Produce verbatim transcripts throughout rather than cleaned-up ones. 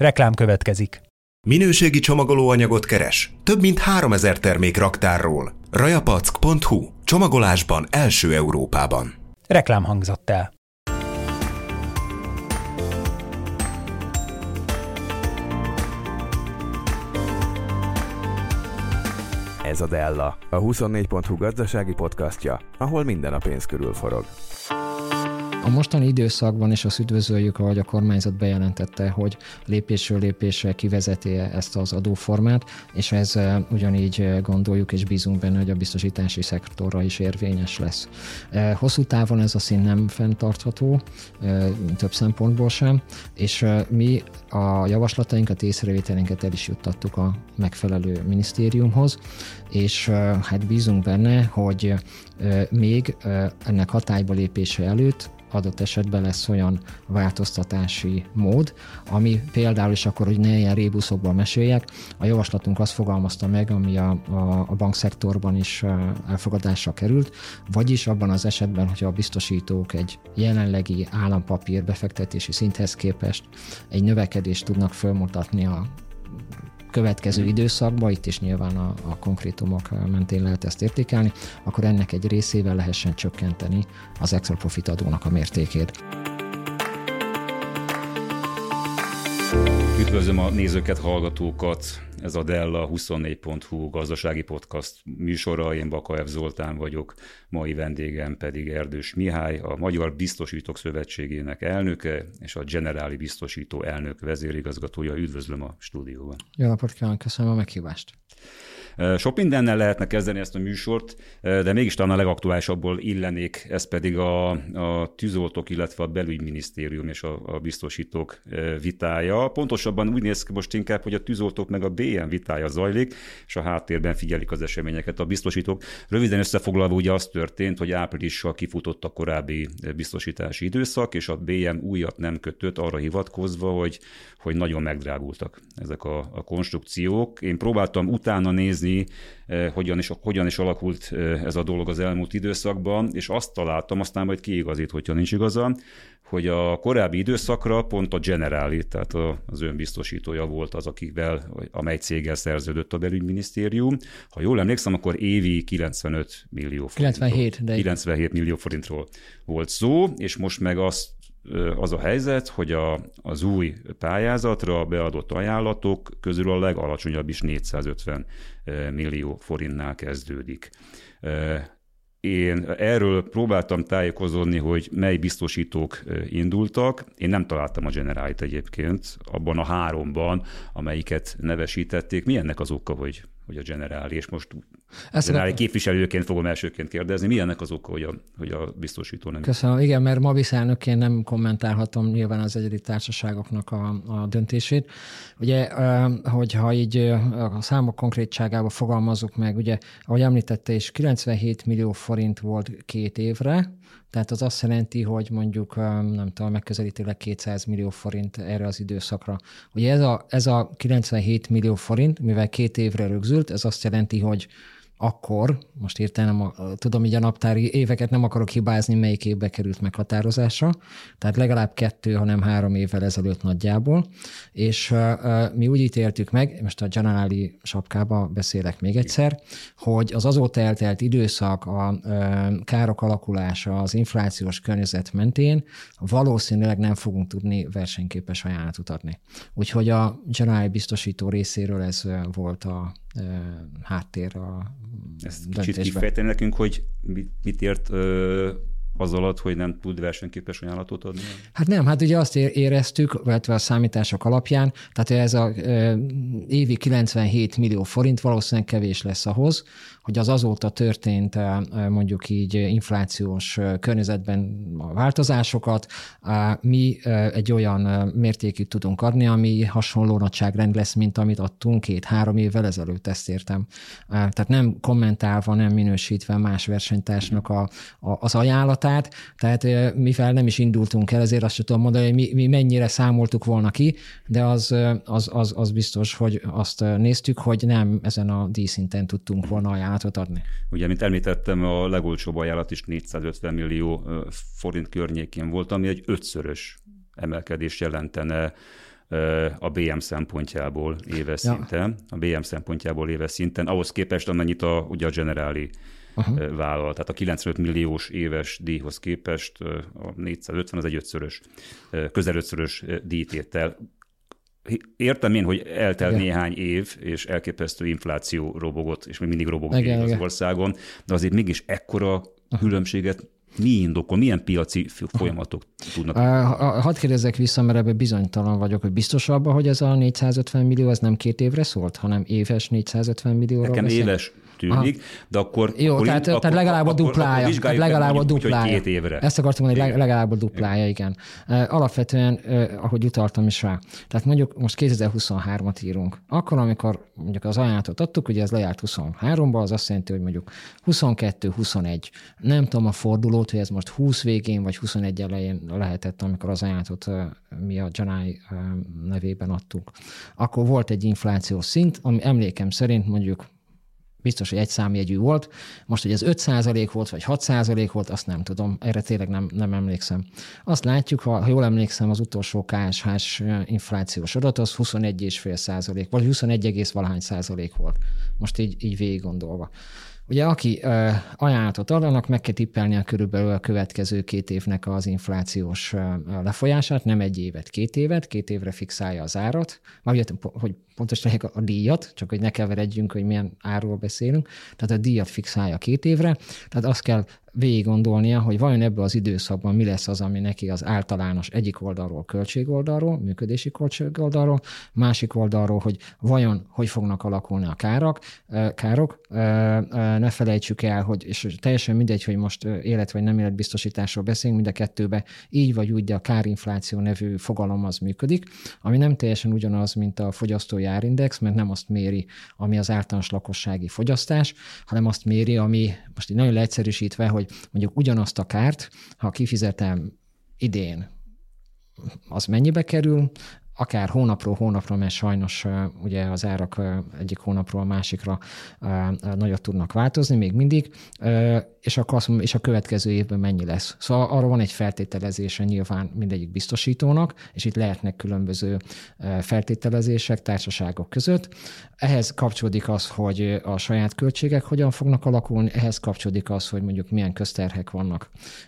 Reklám következik. Minőségi csomagolóanyagot keres? Több mint háromezer termék raktárról. rajapack pont hu. Csomagolásban első Európában. Reklám hangzott el. Ez a Della, a huszonnégy pont hu gazdasági podcastja, ahol minden a pénz körül forog. A mostani időszakban is azt üdvözöljük, ahogy a kormányzat bejelentette, hogy lépésről lépésre kivezeti ezt az adóformát, és ez ugyanígy gondoljuk és bízunk benne, hogy a biztosítási szektorra is érvényes lesz. Hosszú távon ez a szín nem fenntartható, több szempontból sem, és mi a javaslatainkat, észrevételénket el is juttattuk a megfelelő minisztériumhoz, és hát bízunk benne, hogy még ennek hatályba lépése előtt adott esetben lesz olyan változtatási mód, ami például is akkor, hogy ne ilyen rébuszokban meséljek, a javaslatunk azt fogalmazta meg, ami a, a, a bankszektorban is elfogadásra került, vagyis abban az esetben, hogyha a biztosítók egy jelenlegi állampapír befektetési szinthez képest egy növekedést tudnak fölmutatni a következő időszakban, itt is nyilván a, a konkrétumok mentén lehet ezt értékelni, akkor ennek egy részével lehessen csökkenteni az extra profit adónak a mértékét. Üdvözlöm a nézőket, hallgatókat! Ez a Della huszonnégy pont hu gazdasági podcast műsora, én Bakaev Zoltán vagyok, mai vendégem pedig Erdős Mihály, a Magyar Biztosítók Szövetségének elnöke és a Generali Biztosító elnök vezérigazgatója. Üdvözlöm a stúdióban. Jó napot kívánok, köszönöm a meghívást. Sok mindennel lehetne kezdeni ezt a műsort, de mégis talán a legaktuálisabbból illenék, ez pedig a, a tűzoltók, illetve a belügyminisztérium és a, a biztosítók vitája. Pontosabban úgy néz ki most inkább, hogy a tűzoltók meg a bé em vitája zajlik, és a háttérben figyelik az eseményeket a biztosítók. Röviden összefoglalva ugye az történt, hogy áprilissal kifutott a korábbi biztosítási időszak, és a bé em újat nem kötött arra hivatkozva, hogy, hogy nagyon megdrágultak ezek a, a konstrukciók. Én próbáltam utána nézni, Hogyan is, hogyan is alakult ez a dolog az elmúlt időszakban, és azt találtam, aztán majd kiigazít, hogyha nincs igaza, hogy a korábbi időszakra pont a Generali, tehát az önbiztosítója volt az, akivel, amely céggel szerződött a belügyminisztérium. Ha jól emlékszem, akkor évi kilencvenöt millió forintról, kilencvenhét, de... kilencvenhét millió forintról volt szó, és most meg azt az a helyzet, hogy a, az új pályázatra beadott ajánlatok közül a legalacsonyabb is négyszázötven millió forintnál kezdődik. Én erről próbáltam tájékozódni, hogy mely biztosítók indultak. Én nem találtam a Generalit egyébként abban a háromban, amelyiket nevesítették. Mi ennek az oka, hogy, hogy a Generali, és most Ezt Generali a... képviselőként fogom elsőként kérdezni, mi ennek az oka, hogy a, hogy a biztosító nem... Köszönöm. Igen, mert MABISZ elnökként nem kommentálhatom nyilván az egyedi társaságoknak a, a döntését. Ugye, hogyha így a számok konkrétságába fogalmazzuk meg, ugye, ahogy említette is, kilencvenhét millió forint volt két évre, tehát az azt jelenti, hogy mondjuk, nem tudom, megközelítőleg kétszáz millió forint erre az időszakra. Ugye ez a, ez a kilencvenhét millió forint, mivel két évre rögzült, ez azt jelenti, hogy akkor, most hirtelen tudom, így a naptári éveket nem akarok hibázni, melyik évbe került meghatározásra, tehát legalább kettő, hanem három évvel ezelőtt nagyjából, és uh, mi úgy ítéltük meg, most a Generali sapkába beszélek még egyszer, hogy az azóta eltelt időszak, a uh, károk alakulása, az inflációs környezet mentén valószínűleg nem fogunk tudni versenyképes ajánlatot adni. Úgyhogy a Generali biztosító részéről ez uh, volt a uh, háttér a Ezt kicsit kifejteni nekünk, hogy mit, mit ért ö, az alatt, hogy nem tud versenyképes ajánlatot adni? Hát nem, hát ugye azt éreztük, illetve a számítások alapján, tehát ez az évi kilencvenhét millió forint valószínűleg kevés lesz ahhoz, hogy az azóta történt mondjuk így inflációs környezetben a változásokat mi egy olyan mértékig tudunk adni, ami hasonló nagyságrend lesz, mint amit adtunk két-három évvel ezelőtt, ezt értem. Tehát nem kommentálva, nem minősítve más versenytársnak a, a, az ajánlatát, tehát mivel nem is indultunk el, ezért azt sem tudom mondani, hogy mi, mi mennyire számoltuk volna ki, de az, az, az, az biztos, hogy azt néztük, hogy nem ezen a díjszinten tudtunk volna ajánlatot adni. Ugye, mint említettem, a legolcsóbb ajánlat is négyszázötven millió forint környékén volt, ami egy ötszörös emelkedés jelentene a bé em szempontjából éves ja. szinten, a bé em szempontjából éves szinten, ahhoz képest amennyit a, ugye a Generali uh-huh. vállal. Tehát a kilencvenöt milliós éves díjhoz képest a négyszázötven az egy ötszörös, közel ötszörös díjtétel. Értem én, hogy eltelt igen. néhány év, és elképesztő infláció robogott, és még mindig robog igen, az igen. országon, de azért mégis ekkora uh-huh. különbséget mi indokol, milyen piaci folyamatok tudnak? Hadd kérdezzek vissza, mert ebben bizonytalan vagyok, hogy biztos abban, hogy ez a négyszázötven millió, ez nem két évre szólt, hanem éves négyszázötven millióról Nekem beszél? éves tűnik, Aha. de akkor... Jó, akkor tehát, akkor, tehát legalább akkor, a duplája. Akkor tehát legalább a duplája. Két évre. Ezt akartam mondani, hogy legalább a duplája, igen. Alapvetően, ahogy utaltam is rá. Tehát mondjuk most kétezer-huszonhármat írunk. Akkor, amikor mondjuk az ajánlatot adtuk, ugye ez lejárt huszonháromba, az azt jelenti, hogy mondjuk huszonkettő huszonegy. Nem tudom a fordulót, hogy ez most húsz végén vagy huszonegy elején lehetett, amikor az ajánlatot mi a Janai nevében adtuk. Akkor volt egy inflációs szint, ami emlékem szerint mondjuk biztos, hogy egy számjegyű volt. Most, hogy ez öt százalék volt, vagy hat százalék volt, azt nem tudom. Erre tényleg nem, nem emlékszem. Azt látjuk, ha, ha jól emlékszem, az utolsó ká es hás inflációs adat az huszonegy egész öt százalék, vagy huszonegy egész valahány százalék volt. Most így, így végig gondolva. Ugye aki uh, ajánlatot ad, annak meg kell tippelnie körülbelül a következő két évnek az inflációs uh, lefolyását, nem egy évet, két évet, két évre fixálja az árat, már ugye, hogy pontosan legyek a díjat, csak hogy ne keveredjünk, hogy milyen árról beszélünk, tehát a díjat fixálja két évre, tehát azt kell végig gondolnia, hogy vajon ebben az időszakban mi lesz az, ami neki az általános egyik oldalról, költségoldalról, működési költségoldalról, másik oldalról, hogy vajon hogy fognak alakulni a kárak, károk. Ne felejtsük el, hogy és teljesen mindegy, hogy most élet vagy nem életbiztosításról beszélünk, mind a kettőben így vagy úgy, de a kárinfláció nevű fogalom az működik, ami nem teljesen ugyanaz, mint a fogyasztói árindex, mert nem azt méri, ami az általános lakossági fogyasztás, hanem azt méri, ami most így nagyon leegyszerűsítve, hogy mondjuk ugyanazt a kárt, ha kifizetem idén, az mennyibe kerül, akár hónapról hónapra, mert sajnos ugye az árak egyik hónapról a másikra nagyot tudnak változni még mindig, és akkor azt mondom, és a következő évben mennyi lesz. Szóval arra van egy feltételezése nyilván mindegyik biztosítónak, és itt lehetnek különböző feltételezések társaságok között. Ehhez kapcsolódik az, hogy a saját költségek hogyan fognak alakulni, ehhez kapcsolódik az, hogy mondjuk milyen közterhek vannak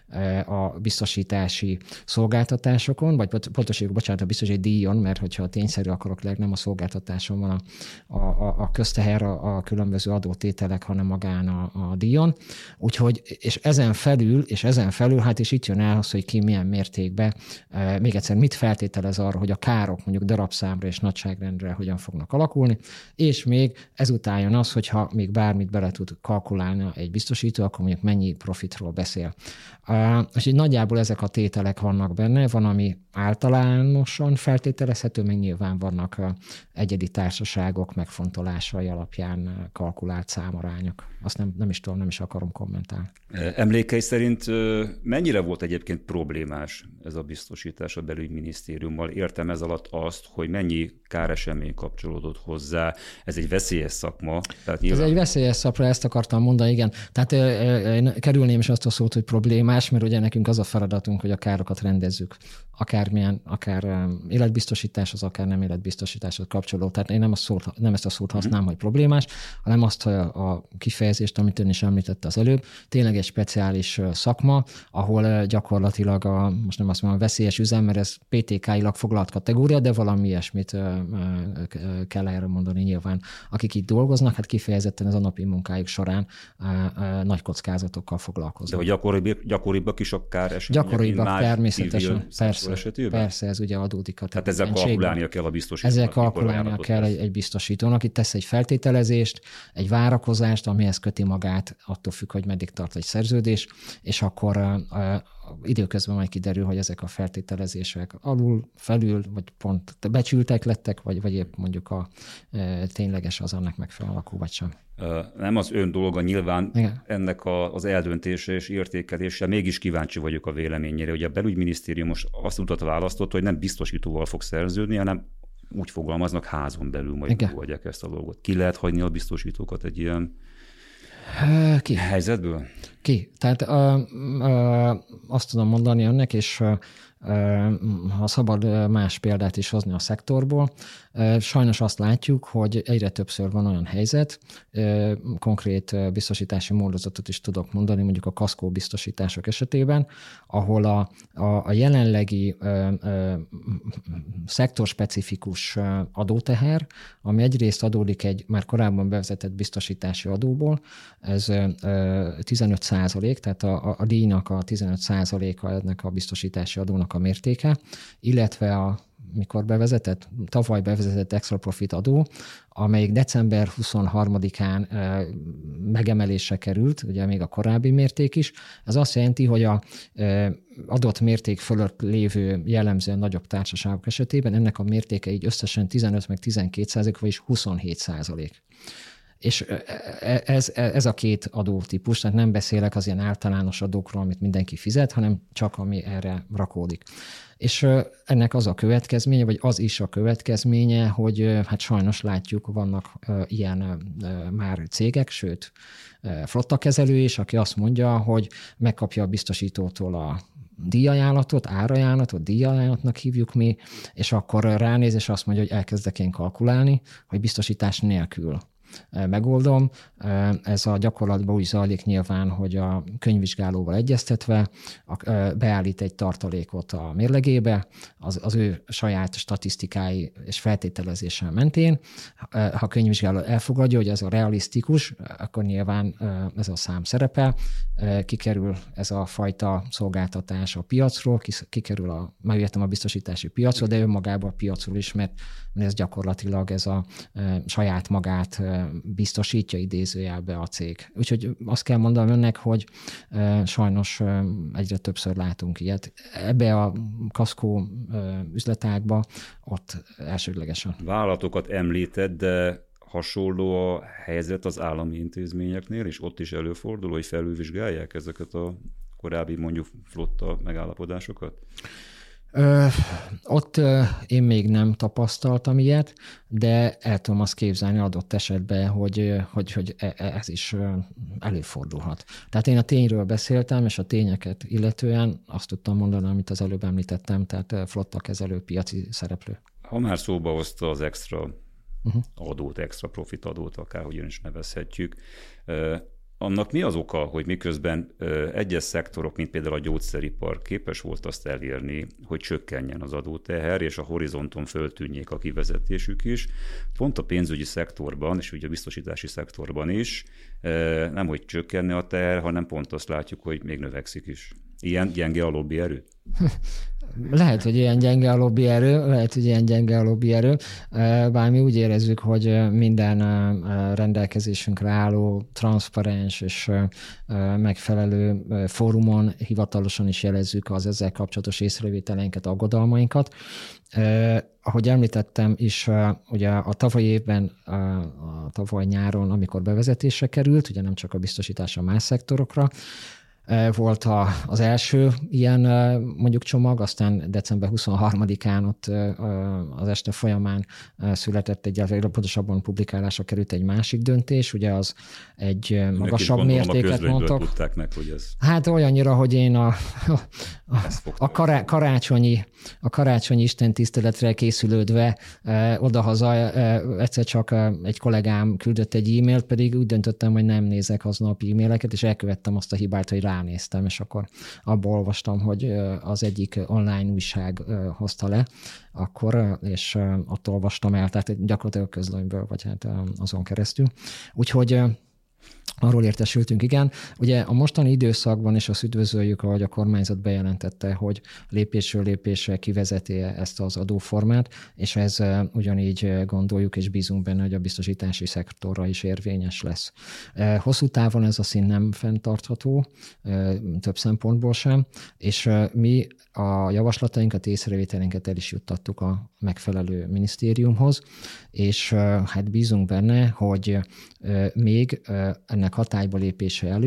a biztosítási szolgáltatásokon, vagy pontosítjuk, bocsánat, a biztosítási díjon, mert hogyha tényszerű akarok lenni, nem a szolgáltatáson van a, a, a közteher, a, a különböző adótételek, hanem magán a, a díjon. Úgyhogy, és ezen felül, és ezen felül, hát is itt jön el az, hogy ki milyen mértékben, e, még egyszer mit feltételez arra, hogy a károk mondjuk darabszámra és nagyságrendre hogyan fognak alakulni, és még ezután jön az, hogyha még bármit bele tud kalkulálni egy biztosító, akkor mondjuk mennyi profitról beszél. E, és így nagyjából ezek a tételek vannak benne, van, ami általánosan feltételezhető, meg nyilván vannak egyedi társaságok megfontolásai alapján kalkulált számarányok. Azt nem, nem is tudom, nem is akarom kommentálni. Emlékei szerint mennyire volt egyébként problémás ez a biztosítás a belügyminisztériummal? Értem ez alatt azt, hogy mennyi káresemény kapcsolódott hozzá. Ez egy veszélyes szakma. Tehát nyilván... Ez egy veszélyes szakma, ezt akartam mondani, igen. Tehát én kerülném is azt a szót, hogy problémás, mert ugye nekünk az a feladatunk, hogy a károkat rendezzük. Akármilyen, akár életbiztosítás, az akár nem életbiztosításhoz kapcsolódó. Tehát én nem, a szót, nem ezt a szót használom, mm. hogy problémás, hanem azt, hogy a kifejezést, amit ön is említette az előbb, tényleg egy speciális szakma, ahol gyakorlatilag a, most nem azt mondom, a veszélyes üzem, mert ez pé té ká-ilag foglalt kategória, de valami ilyesmit kell erre mondani nyilván. Akik itt dolgoznak, hát kifejezetten ez a napi munkájuk során nagy kockázatokkal foglalkoznak. De hogy gyakoribb, gyakoribbak is a káresemények? Gyakoribbak természetesen, persze. Persze, ez ugye adódik a Tehát ezzel kalkulálnia kell a biztosítónak. Ezzel kalkulálnia kell egy, egy biztosítónak. Itt tesz egy feltételezést, egy várakozást, amihez köti magát, attól függ, hogy meddig tart egy szerződés, és akkor uh, uh, időközben majd kiderül, hogy ezek a feltételezések alul, felül, vagy pont becsültek lettek, vagy, vagy épp mondjuk a uh, tényleges az annak megfelelő alakú, vagy sem. Nem az ön dolga nyilván. Igen. Ennek a, az eldöntése és értékelése, mégis kíváncsi vagyok a véleményére, hogy a belügyminisztérium most azt utat választott, hogy nem biztosítóval fog szerződni, hanem úgy fogalmaznak, házon belül majd megoldják ezt a dolgot. Ki lehet hagyni a biztosítókat egy ilyen Ki? helyzetből? Ki? Tehát ö, ö, azt tudom mondani önnek, és ö, Ha szabad más példát is hozni a szektorból, sajnos azt látjuk, hogy egyre többször van olyan helyzet, konkrét biztosítási módozatot is tudok mondani, mondjuk a kaszkó biztosítások esetében, ahol a, a, a jelenlegi ö, ö, szektorspecifikus adóteher, ami egyrészt adódik egy már korábban bevezetett biztosítási adóból, ez ö, tizenöt százalék, tehát a, a díjnak a tizenöt százaléka ennek a biztosítási adónak a mértéke, illetve a mikor bevezetett, tavaly bevezetett extra profit adó, amelyik december huszonharmadikán megemelésre került, ugye még a korábbi mérték is. Ez azt jelenti, hogy a adott mérték fölött lévő jellemzően nagyobb társaságok esetében ennek a mértéke így összesen tizenöt meg tizenkét százalék, vagyis huszonhét százalék. És ez, ez a két adótípus, tehát nem beszélek az ilyen általános adókról, amit mindenki fizet, hanem csak ami erre rakódik. És ennek az a következménye, vagy az is a következménye, hogy hát sajnos látjuk, vannak ilyen már cégek, sőt flottakezelő is, aki azt mondja, hogy megkapja a biztosítótól a díjajánlatot, árajánlatot, díjajánlatnak hívjuk mi, és akkor ránéz, és azt mondja, hogy elkezdek én kalkulálni, hogy biztosítás nélkül megoldom. Ez a gyakorlatban úgy zajlik nyilván, hogy a könyvvizsgálóval egyeztetve beállít egy tartalékot a mérlegébe, az, az ő saját statisztikái és feltételezéssel mentén. Ha a könyvvizsgáló elfogadja, hogy ez a realisztikus, akkor nyilván ez a szám szerepel, kikerül ez a fajta szolgáltatás a piacról, kikerül a, megértem a biztosítási piacról, de önmagában a piacról is, mert ez gyakorlatilag ez a saját magát biztosítja idézőjelbe a cég. Úgyhogy azt kell mondanom önnek, hogy sajnos egyre többször látunk ilyet. Ebbe a kaszkó üzletágba ott elsődlegesen. Vállalatokat említett, de hasonló a helyzet az állami intézményeknél, és ott is előfordul, hogy felülvizsgálják ezeket a korábbi mondjuk flotta megállapodásokat? Ö, ott ö, én még nem tapasztaltam ilyet, de el tudom azt képzelni adott esetben, hogy, hogy, hogy ez is előfordulhat. Tehát én a tényről beszéltem, és a tényeket illetően azt tudtam mondani, amit az előbb említettem, tehát flotta kezelő, piaci szereplő. Ha már szóba hozta az extra uh-huh. adót, extra profit adót, akárhogyan is nevezhetjük, annak mi az oka, hogy miközben ö, egyes szektorok, mint például a gyógyszeripar képes volt azt elérni, hogy csökkenjen az adóteher, és a horizonton föltűnjék a kivezetésük is, pont a pénzügyi szektorban, és ugye a biztosítási szektorban is ö, nem hogy csökkenne a teher, hanem pont azt látjuk, hogy még növekszik is. Ilyen gyenge a lobbyerő? Lehet, hogy ilyen gyenge a lobbyerő, lehet, hogy ilyen gyenge a lobbyerő, bár mi úgy érezzük, hogy minden rendelkezésünkre álló, transzparens és megfelelő fórumon hivatalosan is jelezzük az ezzel kapcsolatos észrevételeinket, aggodalmainkat. Ahogy említettem is, ugye a tavalyi évben, a tavaly nyáron, amikor bevezetésre került, ugye nem csak a biztosítás a más szektorokra, volt a, az első ilyen mondjuk csomag, aztán december huszonharmadikán ott az este folyamán született egy, pontosabban publikálásra került egy másik döntés, ugye az egy magasabb mértéket mondtak. Tudták meg, hogy ez... Hát olyannyira, hogy én a, a, a kará, karácsonyi, a karácsonyi istentiszteletre készülődve odahaza egyszer csak egy kollégám küldött egy e-mailt, pedig úgy döntöttem, hogy nem nézek aznap e-maileket, és elkövettem azt a hibát, hogy ránéztem, és akkor abból olvastam, hogy az egyik online újság hozta le, akkor, és ott olvastam el, tehát gyakorlatilag a közlönyből, vagy hát azon keresztül. Úgyhogy arról értesültünk, igen. Ugye a mostani időszakban is azt üdvözöljük, ahogy a kormányzat bejelentette, hogy lépésről lépésre kivezeti ezt az adóformát, és ez ugyanígy gondoljuk és bízunk benne, hogy a biztosítási szektorra is érvényes lesz. Hosszú távon ez a szín nem fenntartható, több szempontból sem, és mi a javaslatainkat, észrevételénket el is juttattuk a megfelelő minisztériumhoz, és hát bízunk benne, hogy még ennek hatályba lépése előtt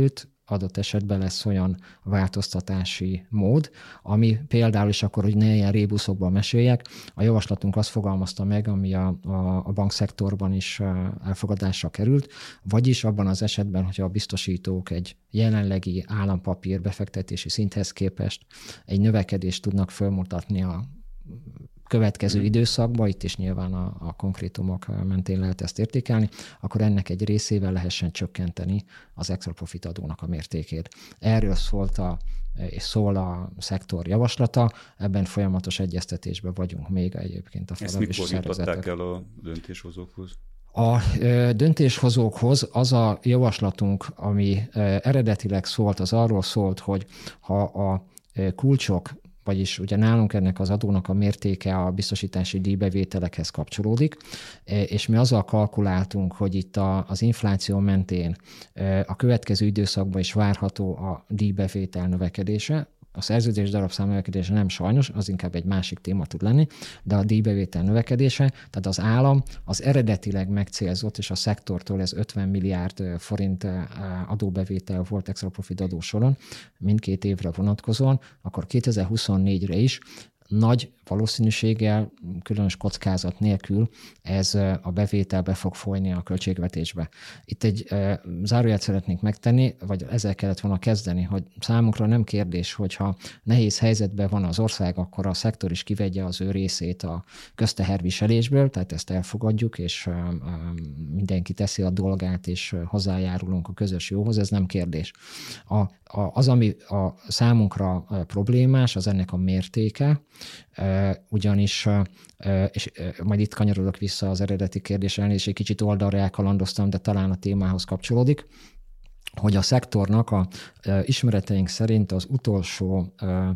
adott esetben lesz olyan változtatási mód, ami például is akkor, hogy ne ilyen rébuszokban meséljek, a javaslatunk azt fogalmazta meg, ami a, a, a bankszektorban is elfogadásra került, vagyis abban az esetben, hogyha a biztosítók egy jelenlegi állampapír befektetési szinthez képest egy növekedést tudnak fölmutatni a következő időszakban, itt is nyilván a, a konkrétumok mentén lehet ezt értékelni, akkor ennek egy részével lehessen csökkenteni az extra profit adónak a mértékét. Erről szólt a, és szól a szektor javaslata, ebben folyamatos egyeztetésben vagyunk még egyébként a felelős szervezetek. Ezt mikor jutották el a döntéshozókhoz? A döntéshozókhoz az a javaslatunk, ami eredetileg szólt, az arról szólt, hogy ha a kulcsok, vagyis ugye nálunk ennek az adónak a mértéke a biztosítási díjbevételekhez kapcsolódik, és mi azzal kalkuláltunk, hogy itt a, az infláció mentén a következő időszakban is várható a díjbevétel növekedése. A szerződés darabszám növekedése nem sajnos, az inkább egy másik téma tud lenni, de a díjbevétel növekedése, tehát az állam az eredetileg megcélzott, és a szektortól ez ötven milliárd forint adóbevétel volt extra profit adó soron, mindkét évre vonatkozóan, akkor kétezer-huszonnégyre is nagy valószínűséggel, különös kockázat nélkül ez a bevétel be fog folyni a költségvetésbe. Itt egy e, záróját szeretnék megtenni, vagy ezzel kellett volna kezdeni, hogy számunkra nem kérdés, hogyha nehéz helyzetben van az ország, akkor a szektor is kivegye az ő részét a közteherviselésből, tehát ezt elfogadjuk, és e, mindenki teszi a dolgát, és hozzájárulunk a közös jóhoz, ez nem kérdés. A, a, az, ami a számunkra problémás, az ennek a mértéke, ugyanis, és majd itt kanyarodok vissza az eredeti kérdésre, és egy kicsit oldalra elkalandoztam, de talán a témához kapcsolódik, hogy a szektornak a ismereteink szerint az utolsó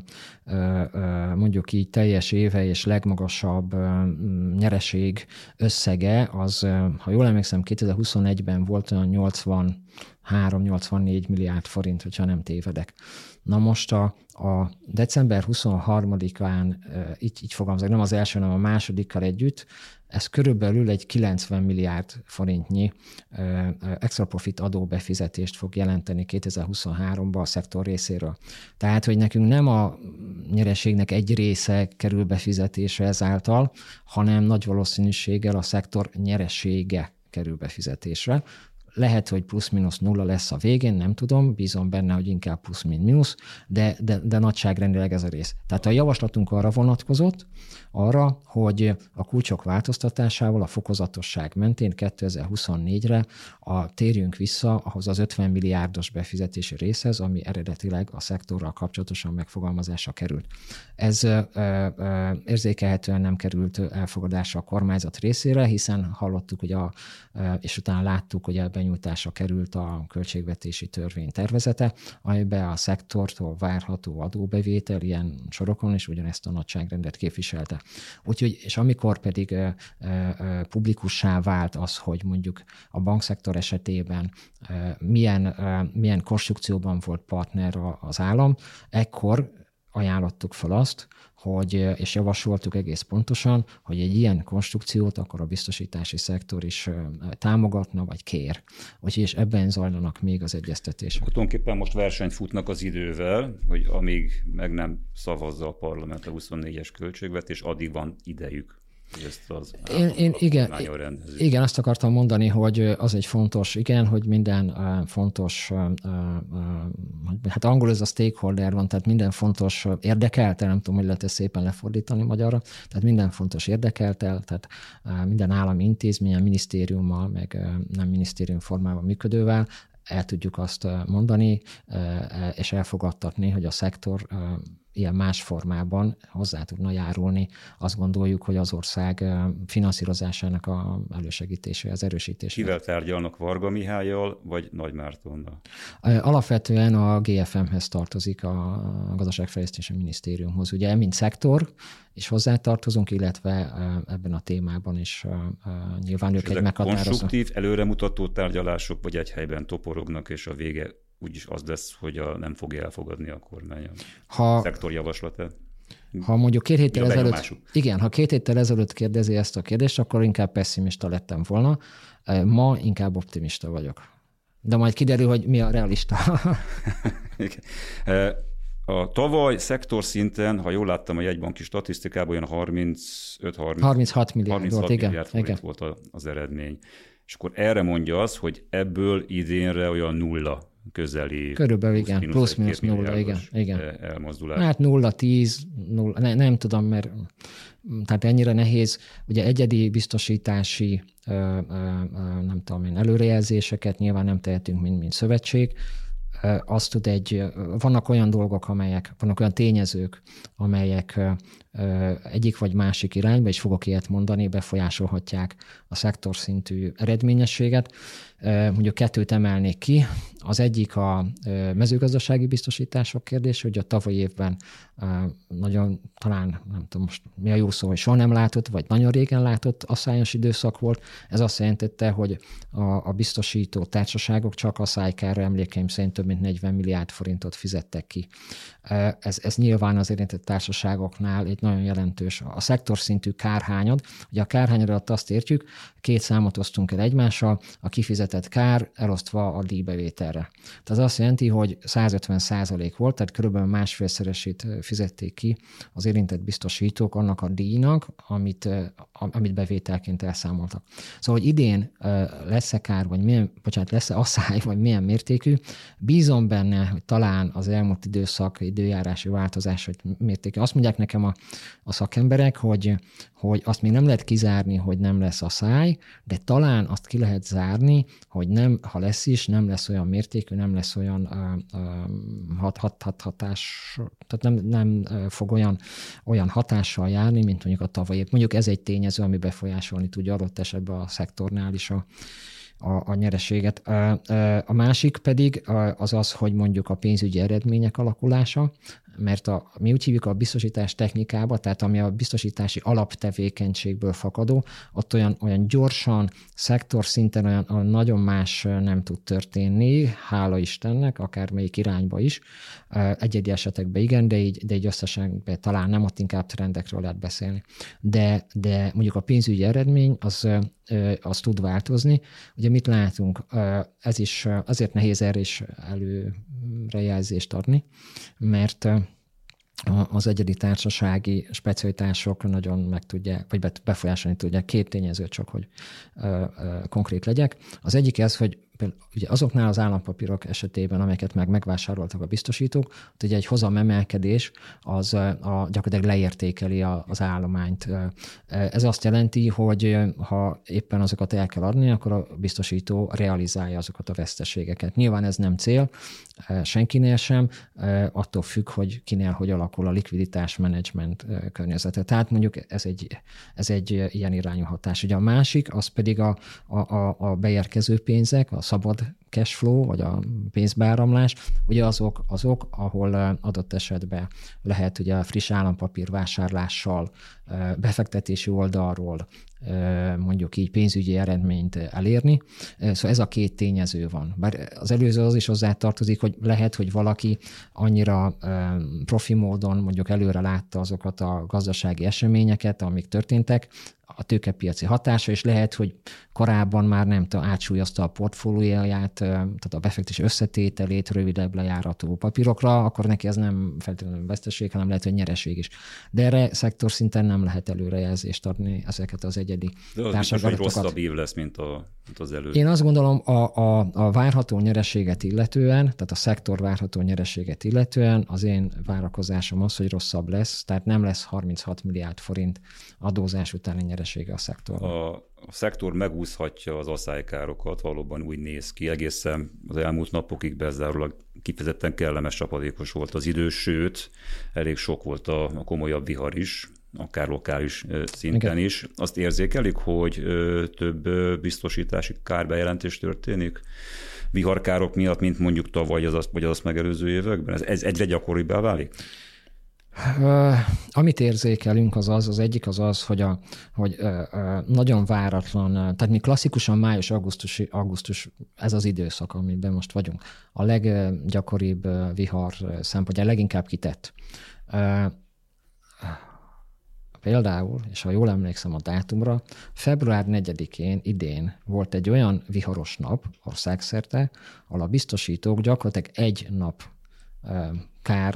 mondjuk így teljes éve és legmagasabb nyereség összege, az, ha jól emlékszem, kétezer-huszonegyben volt olyan nyolcvanhárom-nyolcvannégy milliárd forint, hogyha nem tévedek. Na most a, a december huszonharmadikán, így, így fogalmazok, nem az első, hanem a másodikkal együtt, ez körülbelül egy kilencven milliárd forintnyi extra profit adóbefizetést fog jelenteni kétezer-huszonháromban a szektor részéről. Tehát, hogy nekünk nem a nyereségnek egy része kerül befizetésre ezáltal, hanem nagy valószínűséggel a szektor nyeresége kerül befizetésre. Lehet, hogy plusz-minusz nulla lesz a végén, nem tudom, bízom benne, hogy inkább plusz, mint mínusz, de, de, de nagyságrendileg ez a rész. Tehát a javaslatunk arra vonatkozott, arra, hogy a kulcsok változtatásával a fokozatosság mentén kétezer-huszonnégyre a, térjünk vissza ahhoz az ötven milliárdos befizetési részhez, ami eredetileg a szektorral kapcsolatosan megfogalmazásra került. Ez ö, ö, érzékelhetően nem került elfogadásra a kormányzat részére, hiszen hallottuk, hogy a, és utána láttuk, hogy ebben benyújtásra került a költségvetési törvény tervezete, amiben a szektortól várható adóbevétel ilyen sorokon is ugyanezt a nagyságrendet képviselte. Úgyhogy, és amikor pedig e, e, publikussá vált az, hogy mondjuk a bankszektor esetében e, milyen, e, milyen konstrukcióban volt partner az állam, ekkor ajánlottuk fel azt, hogy, és javasoltuk egész pontosan, hogy egy ilyen konstrukciót akkor a biztosítási szektor is támogatna, vagy kér. Úgyhogy és ebben zajlanak még az egyeztetések. Tulajdonképpen most versenyt futnak az idővel, hogy amíg meg nem szavazza a parlament a huszonnégyes költségvetés, addig van idejük. Ezt az én, én, igen, igen, azt akartam mondani, hogy az egy fontos, igen, hogy minden uh, fontos, uh, uh, hát angolul ez a stakeholder van, tehát minden fontos érdekelte, nem tudom, hogy lehet ezt szépen lefordítani magyarra, tehát minden fontos érdekelte, tehát uh, minden állami intézményen, minisztériummal, meg uh, nem minisztérium formában működővel el tudjuk azt mondani, uh, és elfogadtatni, hogy a szektor uh, ilyen más formában hozzá tudna járulni. Azt gondoljuk, hogy az ország finanszírozásának a elősegítése, az erősítése. Kivel tárgyalnak, Varga Mihállyal vagy Nagy Mártonnal? Alapvetően a gé ef em-hez tartozik, a Gazdaságfejlesztési Minisztériumhoz. Ugye, mint szektor is hozzátartozunk, illetve ebben a témában is nyilván ők egy meghatározó. Konstruktív, előremutató tárgyalások, vagy egy helyben toporognak, és a vége úgyis az lesz, hogy a, nem fogja elfogadni a kormány a szektor javaslatát. Ha mondjuk két héttel ezelőtt, igen, ha két héttel ezelőtt kérdezi ezt a kérdést, akkor inkább pessimista lettem volna. Ma inkább optimista vagyok. De majd kiderül, hogy mi a realista. A tavaly szektor szinten, ha jól láttam a jegybanki statisztikában, olyan harmincöt harminchat milliárd volt, igen. milliárd forint igen. volt az eredmény. És akkor erre mondja az, hogy ebből idénre olyan nulla közeli. Körülbelül igen, plusz-minusz nulla, igen, igen. elmozdulás. Hát nulla, tíz, nulla, ne, nem tudom, mert tehát ennyire nehéz. Ugye egyedi biztosítási ö, ö, ö, nem tudom én, előrejelzéseket nyilván nem tehetünk, mint, mint szövetség. Azt tud egy, vannak olyan dolgok, amelyek, vannak olyan tényezők, amelyek egyik vagy másik irányba, és fogok ilyet mondani, befolyásolhatják a szektor szintű eredményességet. Mondjuk kettőt emelnék ki. Az egyik a mezőgazdasági biztosítások kérdése, hogy a tavalyi évben nagyon, talán nem tudom most mi a jó szó, hogy soha nem látott, vagy nagyon régen látott asszályos időszak volt. Ez azt jelentette, hogy a, a biztosító társaságok csak a szájkára emlékeim szerint több mint negyven milliárd forintot fizettek ki. Ez, ez nyilván az érintett társaságoknál egy nagyon jelentős. A szektor szintű kárhányad, ugye a kárhányad alatt azt értjük, két számot osztunk el egymással, a kifizetett kár elosztva a díjbevételre. Tehát az azt jelenti, hogy százötven százalék volt, tehát körülbelül másfélszeresét fizették ki az érintett biztosítók annak a díjnak, amit, amit bevételként elszámoltak. Szóval, hogy idén lesz-e kár, vagy milyen, bocsánat, lesz-e asszály, vagy milyen mértékű, bízom benne, hogy talán az elmúlt időszak időjárási változás, hogy mértékű. Azt mondják nekem a, a szakemberek, hogy, hogy azt még nem lehet kizárni, hogy nem lesz asszály, de talán azt ki lehet zárni, hogy nem, ha lesz is, nem lesz olyan mértékű, nem lesz olyan uh, uh, hat, hat, hat, hatás, tehát nem, nem uh, fog olyan, olyan hatással járni, mint mondjuk a tavalyi. Mondjuk ez egy tényező, ami befolyásolni tudja adott esetben a szektornál is a, a, a nyereséget. A, a másik pedig az az, hogy mondjuk a pénzügyi eredmények alakulása, mert a, mi úgy hívjuk a biztosítás technikába, tehát ami a biztosítási alaptevékenységből fakadó, ott olyan, olyan gyorsan, szektor szinten olyan, olyan nagyon más nem tud történni, hála Istennek, akármelyik irányba is. Egyedi esetekben igen, de így, de így összesenben talán nem, ott inkább trendekről lehet beszélni. De, de mondjuk a pénzügyi eredmény az, az tud változni. Ugye mit látunk? Ez is azért nehéz erre is előrejelzést adni, mert az egyedi társasági specialitások nagyon meg tudják, vagy befolyásolni tudják. Két tényező csak, hogy ö, ö, konkrét legyek. Az egyik ez, hogy ugye azoknál az állampapírok esetében, amelyeket meg megvásároltak a biztosítók, hogy ugye egy hozamemelkedés az a, gyakorlatilag leértékeli a, az állományt. Ez azt jelenti, hogy ha éppen azokat el kell adni, akkor a biztosító realizálja azokat a veszteségeket. Nyilván ez nem cél, senkinél sem, attól függ, hogy kinél hogy alakul a likviditás menedzsment környezete. Tehát mondjuk ez egy, ez egy ilyen irányú hatás. Ugye a másik, az pedig a, a, a beérkező pénzek, a szabad cash flow, vagy a pénzbeáramlás, ugye azok, azok, ahol adott esetben lehet ugye a friss állampapír vásárlással, befektetési oldalról mondjuk így pénzügyi eredményt elérni. Szóval ez a két tényező van. Bár az előző az is hozzátartozik, hogy lehet, hogy valaki annyira profi módon mondjuk előre látta azokat a gazdasági eseményeket, amik történtek, a tőkepiaci hatása, és lehet, hogy korábban már nem tudom, átsúlyozta a portfólióját, tehát a befektetési összetételét rövidebb lejáratú papírokra, akkor neki ez nem feltétlenül veszteség, hanem lehet, hogy nyereség is. De erre szektor szinten nem lehet előrejelzést adni ezeket az egyedi társadalmakat. De az rosszabb év lesz, mint, a, mint az előző. Én azt gondolom, a, a, a várható nyereséget illetően, tehát a szektor várható nyereséget illetően az én várakozásom az, hogy rosszabb lesz, tehát nem lesz harminchat milliárd forint adózás utáni nyeresége a szektorban. A, a szektor megúszhatja az asszálykárokat, valóban úgy néz ki. Egészen az elmúlt napokig bezárólag kifejezetten kellemes csapadékos volt az idő, sőt, elég sok volt a, a komolyabb vihar is, akár lokális szinten Igen. is. Azt érzékelik, hogy több biztosítási kárbejelentés történik viharkárok miatt, mint mondjuk tavaly az azt, vagy az azt megelőző években? Ez, ez egyre gyakoribbá válik? Uh, amit érzékelünk az az, az egyik az az, hogy, a, hogy uh, uh, nagyon váratlan, uh, tehát mi klasszikusan május, augusztus, augusztus, ez az időszak, amiben most vagyunk, a leggyakoribb uh, vihar szempontja, leginkább kitett. Uh, Például, és ha jól emlékszem a dátumra, február negyedikén idén volt egy olyan viharos nap országszerte, ahol a biztosítók gyakorlatilag egy nap kár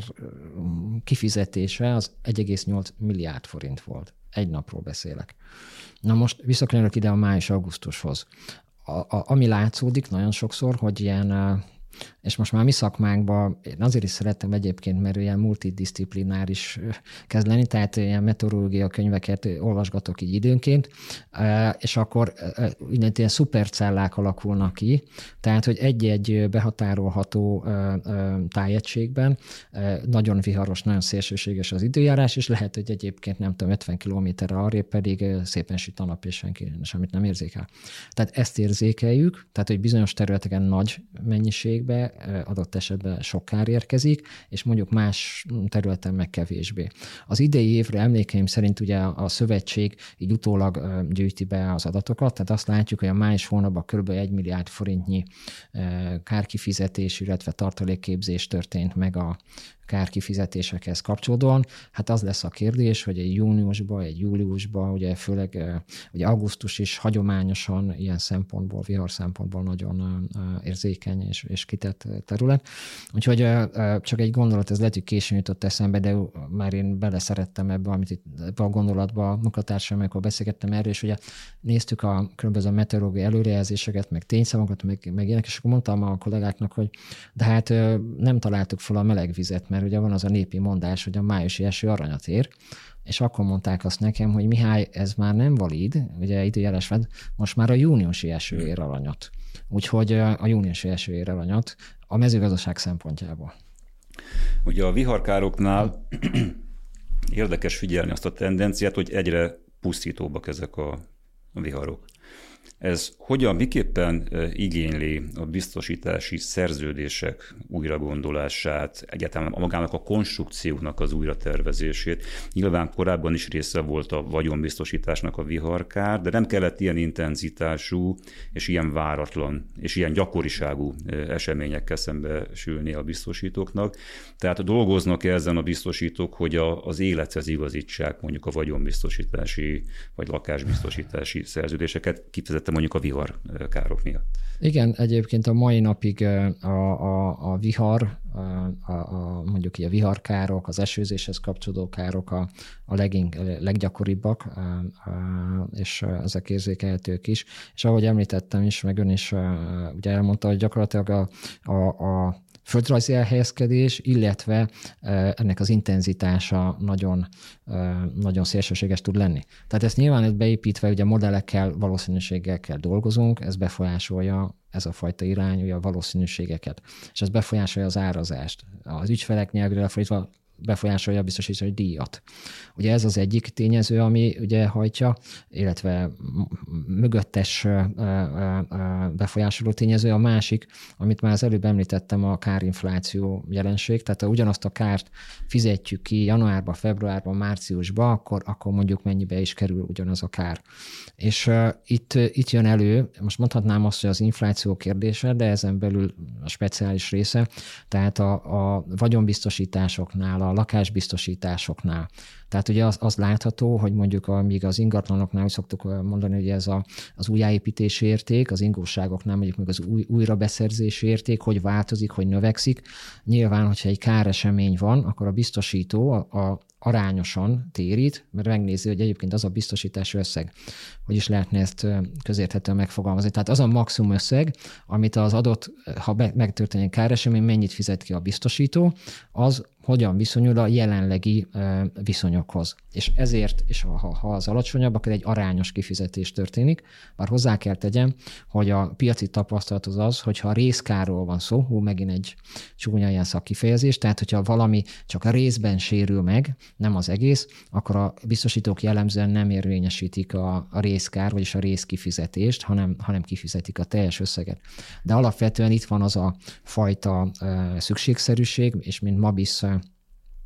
kifizetése az egy egész nyolc milliárd forint volt. Egy napról beszélek. Na most visszakanyarok ide a május-augusztushoz. A, a, ami látszódik nagyon sokszor, hogy ilyen, és most már mi szakmánkban, én azért is szerettem egyébként, mert ilyen multidisziplináris kezd lenni, tehát ilyen meteorológia könyveket olvasgatok így időnként, és akkor ilyen szupercellák alakulnak ki, tehát hogy egy-egy behatárolható tájegységben nagyon viharos, nagyon szélsőséges az időjárás, és lehet, hogy egyébként nem tudom, ötven kilométerre arrébb pedig szépen süt a nap, és senki semmit nem érzékel. Tehát ezt érzékeljük, tehát hogy bizonyos területeken nagy mennyiség adott esetben sok kár érkezik, és mondjuk más területen meg kevésbé. Az idei évre emlékeim szerint ugye a szövetség így utólag gyűjti be az adatokat, tehát azt látjuk, hogy a május hónapban kb. egy milliárd forintnyi kárkifizetés, illetve tartalékképzés történt meg a kárkifizetésekhez kapcsolódóan. Hát az lesz a kérdés, hogy egy júniusban, egy júliusban, ugye főleg ugye augusztus is hagyományosan ilyen szempontból, vihar szempontból nagyon érzékeny és, és kitett terület. Úgyhogy csak egy gondolat, ez lehet, hogy későn jutott eszembe, de már én beleszerettem ebbe, amit itt, ebbe a gondolatba a munkatársaim, amikor beszélgettem erről, és ugye néztük a különböző meteorológiai előrejelzéseket, meg tényszámokat, meg, meg ilyenek, és akkor mondtam a kollégáknak, hogy de hát nem találtuk fel a meleg vizet, mert ugye van az a népi mondás, hogy a májusi eső aranyat ér, és akkor mondták azt nekem, hogy Mihály, ez már nem valid, ugye időjárás, most már a júniusi eső ér aranyat. Úgyhogy a júniusi eső ér aranyat a mezőgazdaság szempontjából. Ugye a viharkároknál érdekes figyelni azt a tendenciát, hogy egyre pusztítóbbak ezek a viharok. Ez hogyan, miképpen igényli a biztosítási szerződések újragondolását, egyáltalán magának a konstrukciónak az újratervezését? Nyilván korábban is része volt a vagyonbiztosításnak a viharkár, de nem kellett ilyen intenzitású és ilyen váratlan és ilyen gyakoriságú eseményekkel szembesülni a biztosítóknak. Tehát dolgoznak ezen a biztosítók, hogy a, az élethez igazítsák mondjuk a vagyonbiztosítási vagy lakásbiztosítási szerződéseket, kifejezetten mondjuk a viharkárok miatt. Igen, egyébként a mai napig a, a, a vihar, a, a, mondjuk így a viharkárok, az esőzéshez kapcsolódó károk a, a legink, leggyakoribbak, a, a, és ezek érzékelhetők is. És ahogy említettem is, meg ön is ugye elmondta, hogy gyakorlatilag a, a, a földrajzi elhelyezkedés, illetve ennek az intenzitása nagyon, nagyon szélsőséges tud lenni. Tehát ezt nyilván beépítve, ugye modellekkel, valószínűségekkel dolgozunk, ez befolyásolja ez a fajta irány, ugye a valószínűségeket, és ez befolyásolja az árazást. Az ügyfelek nyelvére lefordítva befolyásolja a biztosítási díjat. Ugye ez az egyik tényező, ami ugye hajtja, illetve mögöttes befolyásoló tényező. A másik, amit már az előbb említettem, a kárinfláció jelenség, tehát ha ugyanazt a kárt fizetjük ki januárban, februárban, márciusban, akkor, akkor mondjuk mennyibe is kerül ugyanaz a kár. És uh, itt, itt jön elő, most mondhatnám azt, hogy az infláció kérdése, de ezen belül a speciális része, tehát a, a vagyonbiztosításoknál, a lakásbiztosításoknál. Tehát ugye az, az látható, hogy mondjuk amíg az ingatlanoknál, úgy szoktuk mondani, hogy ez a, az újjáépítési érték, az ingóságoknál mondjuk még az új, újrabeszerzési érték, hogy változik, hogy növekszik. Nyilván, hogyha egy káresemény van, akkor a biztosító a, a arányosan térít, mert megnézi, hogy egyébként az a biztosítási összeg, hogy is lehetne ezt közérthetően megfogalmazni. Tehát az a maximum összeg, amit az adott, ha megtörténik káresemény, mennyit fizet ki a biztosító, az hogyan viszonyul a jelenlegi viszonyokhoz. És ezért, és ha, ha az alacsonyabb, akkor egy arányos kifizetés történik. Bár hozzá kell tegyem, hogy a piaci tapasztalat az az, hogyha a részkárról van szó, hú, megint egy csúnya ilyen szakkifejezés, tehát hogyha valami csak a részben sérül meg, nem az egész, akkor a biztosítók jellemzően nem érvényesítik a, a részkár, vagyis a részkifizetést, hanem, hanem kifizetik a teljes összeget. De alapvetően itt van az a fajta uh, szükségszerűség, és mint Mabis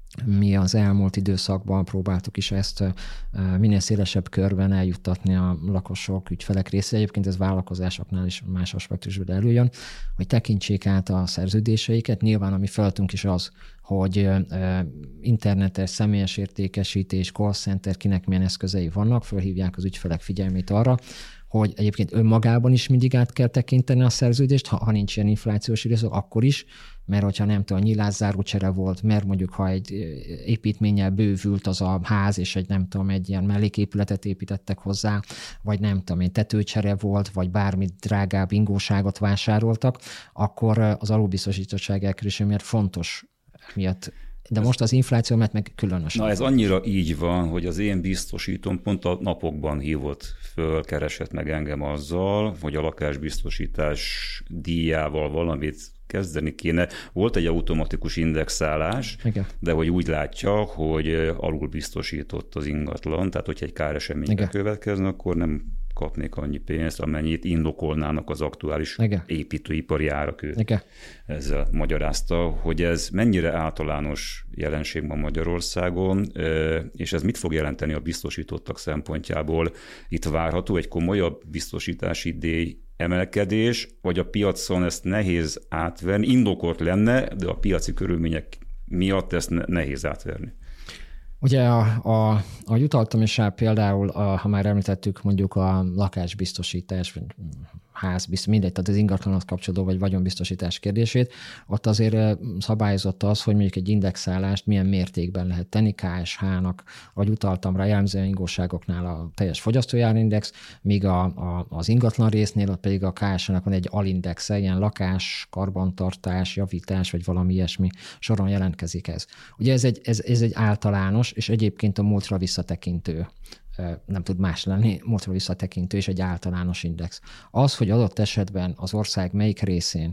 Mi az elmúlt időszakban próbáltuk is ezt minél szélesebb körben eljuttatni a lakosok, ügyfelek részére. Egyébként ez vállalkozásoknál is más aspektusból előjön, hogy tekintsék át a szerződéseiket. Nyilván ami feladatunk is az, hogy internetes, személyes értékesítés, call center, kinek milyen eszközei vannak, fölhívják az ügyfelek figyelmét arra, hogy egyébként önmagában is mindig át kell tekinteni a szerződést, ha, ha nincs ilyen inflációs időszak, akkor is, mert hogyha nem tudom, nyilászárócsere volt, mert mondjuk ha egy építménnyel bővült az a ház, és egy nem tudom, egy ilyen melléképületet építettek hozzá, vagy nem tudom, egy tetőcsere volt, vagy bármi drágább ingóságot vásároltak, akkor az alulbiztosítottság elkerülése miatt fontos miatt. De most az infláció mert meg különösen. Na ez annyira így van, hogy az én biztosítom pont a napokban hívott föl, keresett meg engem azzal, hogy a lakásbiztosítás díjával valamit kezdeni kéne. Volt egy automatikus indexálás, igen. De hogy úgy látja, hogy alul biztosított az ingatlan, tehát hogyha egy káreseménybe következne, akkor nem kapnék annyi pénzt, amennyit indokolnának az aktuális igen. építőipari árak. Ő igen. ezzel magyarázta, hogy ez mennyire általános jelenség van Magyarországon, és ez mit fog jelenteni a biztosítottak szempontjából? Itt várható egy komolyabb biztosítási díj emelkedés, vagy a piacon ezt nehéz átverni, indokolt lenne, de a piaci körülmények miatt ezt nehéz átverni. Ugye, a, a, ahogy utaltam is rá például, a, ha már említettük mondjuk a lakásbiztosítás, vagy házbiztosítás, mindegy, tehát az ingatlanhoz kapcsolódó vagy vagyonbiztosítás kérdését, ott azért szabályozott az, hogy mondjuk egy indexálást milyen mértékben lehet tenni, ká es há-nak, vagy utaltam rá, jellemzően ingóságoknál a teljes fogyasztójárindex, míg a, a, az ingatlan résznél ott pedig a ká es há-nak van egy alindexe, ilyen lakás, karbantartás, javítás, vagy valami ilyesmi soron jelentkezik ez. Ugye ez egy, ez, ez egy általános, és egyébként a múltra visszatekintő, nem tud más lenni, múltra visszatekintő és egy általános index. Az, hogy adott esetben az ország melyik részén,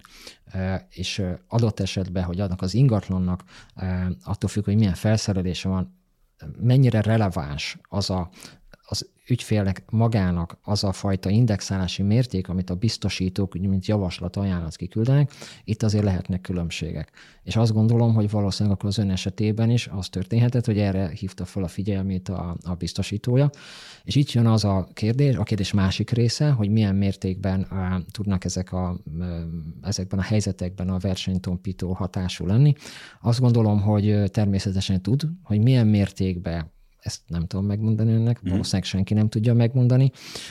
és adott esetben, hogy annak az ingatlannak, attól függ, hogy milyen felszerelése van, mennyire releváns az a, az ügyfélnek magának az a fajta indexálási mérték, amit a biztosítók, mint javaslat, ajánlat kiküldenek, itt azért lehetnek különbségek. És azt gondolom, hogy valószínűleg akkor az ön esetében is az történhetett, hogy erre hívta fel a figyelmét a, a biztosítója. És itt jön az a kérdés, a kérdés másik része, hogy milyen mértékben uh, tudnak ezek a, uh, ezekben a helyzetekben a versenytompító hatású lenni. Azt gondolom, hogy természetesen tud, hogy milyen mértékben, ezt nem tudom megmondani önnek, mm. valószínűleg senki nem tudja megmondani.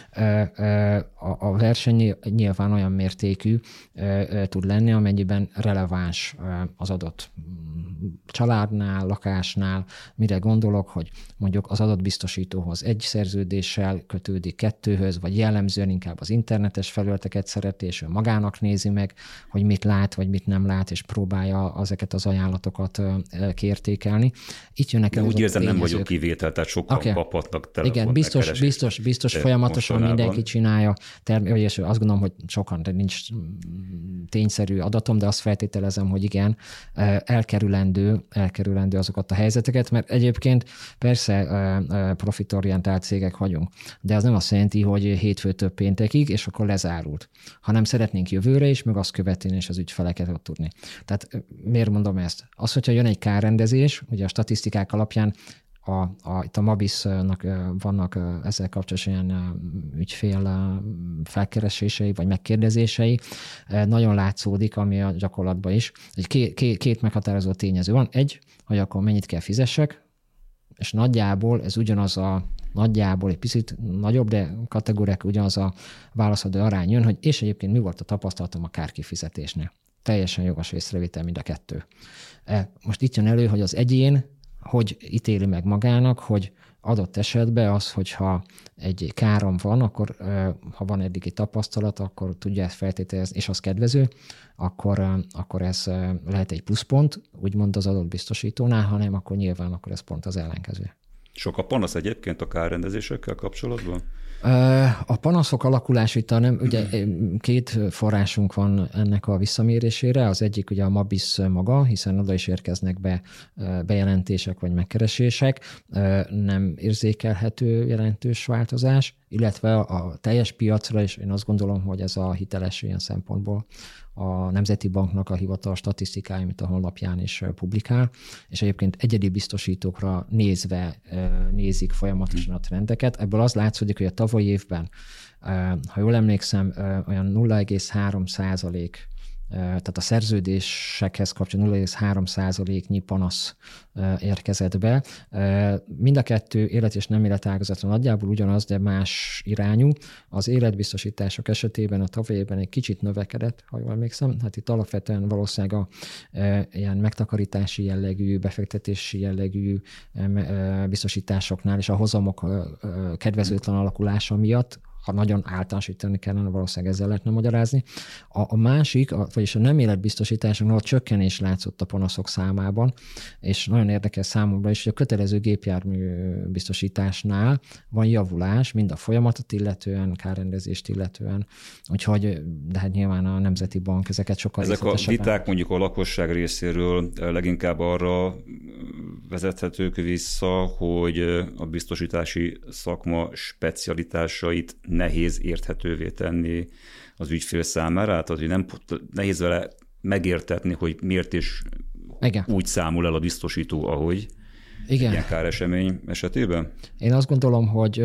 A verseny nyilván olyan mértékű tud lenni, amennyiben releváns az adott családnál, lakásnál. Mire gondolok, hogy mondjuk az adott biztosítóhoz egy szerződéssel kötődik, kettőhöz, vagy jellemzően inkább az internetes felületeket szereti, és ő magának nézi meg, hogy mit lát, vagy mit nem lát, és próbálja ezeket az ajánlatokat kiértékelni. Itt jönnek el. Úgy érzem, nem vagyok kivétel, tehát sokan okay. kaphatnak telefont. Igen, biztos, biztos, biztos folyamatosan mindenki csinálja. Természetesen azt gondolom, hogy sokan, de nincs tényszerű adatom, de azt feltételezem, hogy igen, elkerülendő, elkerülendő azokat a helyzeteket, mert egyébként persze profitorientált cégek vagyunk, de az nem azt jelenti, hogy hétfőtől péntekig, és akkor lezárult, hanem szeretnénk jövőre is, meg azt követni, és az ügyfeleket ott tudni. Tehát miért mondom ezt? Az, hogyha jön egy kárrendezés, ugye a statisztikák alapján A, a, itt a Mabis-nak vannak ezzel kapcsolatban ilyen ügyfél felkeresései, vagy megkérdezései. Nagyon látszódik, ami a gyakorlatban is. Két, két, két meghatározó tényező van. Egy, hogy akkor mennyit kell fizessek, és nagyjából ez ugyanaz a, nagyjából egy picit nagyobb, de kategóriák ugyanaz a válaszadó arány jön, hogy és egyébként mi volt a tapasztalatom a kárkifizetésnél. Teljesen jogos észrevétel mind a kettő. Most itt jön elő, hogy az egyén hogy ítéli meg magának, hogy adott esetben az, hogyha egy károm van, akkor ha van eddigi tapasztalat, akkor tudja ezt feltételezni, és az kedvező, akkor, akkor ez lehet egy pluszpont, úgymond az adott biztosítónál, hanem akkor nyilván akkor ez pont az ellenkező. Sok a panasz egyébként a kárrendezésekkel kapcsolatban? A panaszok alakulása itt nem, ugye két forrásunk van ennek a visszamérésére, az egyik ugye a Mabis maga, hiszen oda is érkeznek be bejelentések vagy megkeresések, nem érzékelhető jelentős változás, illetve a teljes piacra, és én azt gondolom, hogy ez a hiteles ilyen szempontból a Nemzeti Banknak a hivatalos statisztikája, amit a honlapján is publikál, és egyébként egyedi biztosítókra nézve nézik folyamatosan a trendeket. Ebből az látszik, hogy a tavalyi évben, ha jól emlékszem, olyan nulla egész három százalék, tehát a szerződésekhez kapcsolatban nulla egész három százaléknyi panasz érkezett be. Mind a kettő élet és nem életágazatra nagyjából ugyanaz, de más irányú. Az életbiztosítások esetében a tavalyi évben egy kicsit növekedett, ha jól emlékszem. Hát itt alapvetően valószínűleg a ilyen megtakarítási jellegű, befektetési jellegű biztosításoknál és a hozamok kedvezőtlen alakulása miatt, ha nagyon általánosítani kellene, valószínűleg ezzel lehetne magyarázni. A, a másik, a, vagyis a nem életbiztosításoknál a csökkenés látszott a panaszok számában, és nagyon érdekes számomra is, hogy a kötelező gépjármű biztosításnál van javulás, mind a folyamatot illetően, kárrendezést illetően, úgyhogy, de hát nyilván a Nemzeti Bank ezeket sokkal Ezek a viták mondjuk a lakosság részéről leginkább arra vezethetők vissza, hogy a biztosítási szakma specialitásait nehéz érthetővé tenni az ügyfél számára, tehát hogy nem nehéz vele megértetni, hogy miért is Igen. úgy számol el a biztosító, ahogy. Igen. Ilyen káresemény esetében? Én azt gondolom, hogy